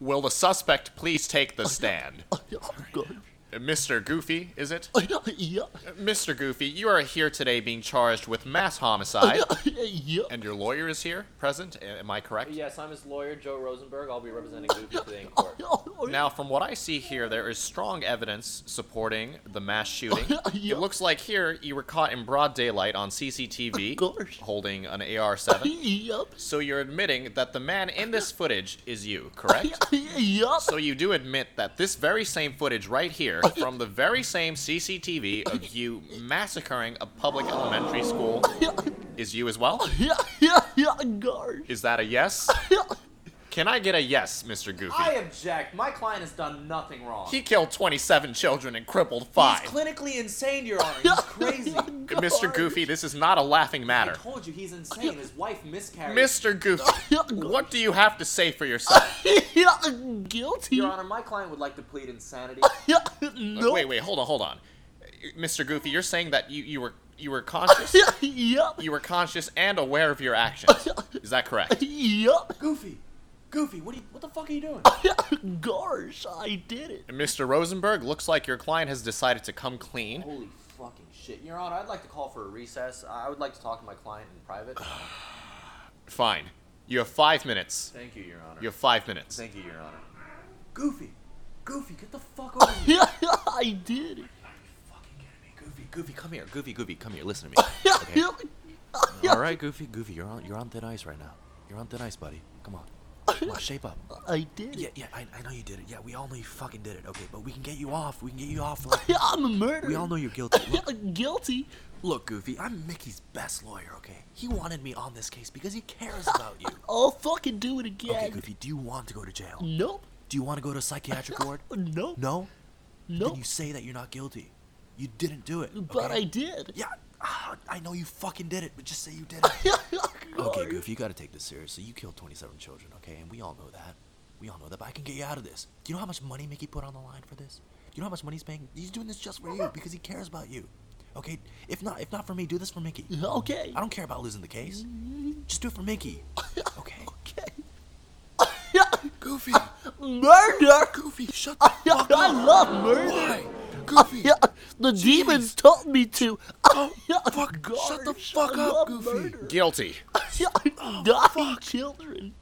Will the suspect please take the stand? Good. Mr. Goofy, is it? Yeah. Mr. Goofy, you are here today being charged with mass homicide. Yeah. And your lawyer is here, present, am I correct? Yes, I'm his lawyer, Joe Rosenberg. I'll be representing Goofy today in court. Now, from what I see here, there is strong evidence supporting the mass shooting. Yeah. It looks like here you were caught in broad daylight on CCTV Of course. holding an AR-7. Yep. So you're admitting that the man in this footage is you, correct? Yep. So you do admit that this very same footage right here, from the very same CCTV of you massacring a public elementary school, is you as well? Yeah, guard. Is that a yes? Can I get a yes, Mr. Goofy? I object. My client has done nothing wrong. He killed 27 children and crippled 5. He's clinically insane, Your Honor. He's crazy. Mr. Goofy, this is not a laughing I matter. told you he's insane. His wife miscarried. Mr. Goofy, what do you have to say for yourself? Guilty. Your Honor, my client would like to plead insanity. No. Wait, hold on. Mr. Goofy, you're saying that you were conscious? Yep. You were conscious and aware of your actions. Is that correct? Yep. Goofy, what the fuck are you doing? Gosh, I did it. Mr. Rosenberg, looks like your client has decided to come clean. Holy fucking shit. Your Honor, I'd like to call for a recess. I would like to talk to my client in private. Fine. You have 5 minutes. Thank you, Your Honor. You have 5 minutes. Thank you, Your Honor. Goofy, get the fuck over here. I did it. Fucking kidding me. Goofy, come here. Goofy, come here. Listen to me. Okay. All right, Goofy, you're on thin ice right now. You're on thin ice, buddy. Come on, shape up. I did it. Yeah, I know you did it. Yeah, we all know you fucking did it. Okay, but we can get you off. I'm a murderer. We all know you're guilty. Guilty. Look, Goofy, I'm Mickey's best lawyer, okay? He wanted me on this case because he cares about you. I'll fucking do it again. Okay, Goofy, do you want to go to jail? Nope. Do you want to go to a psychiatric ward? Nope. No? Nope. Then you say that you're not guilty. You didn't do it. But okay? I did. Yeah, I know you fucking did it, but just say you did it. Okay, Goofy, you gotta take this seriously. You killed 27 children, okay? And we all know that. But I can get you out of this. Do you know how much money Mickey put on the line for this? Do you know how much money he's paying? He's doing this just for you because he cares about you. Okay? If not for me, do this for Mickey. Okay. I don't care about losing the case. Just do it for Mickey. Okay? Okay. Goofy! Murder. Goofy, shut the fuck up! I love murder. Why? Goofy! The demons told me to. Oh, fuck! Shut the fuck I up, love Goofy! murder. Guilty. Dying children.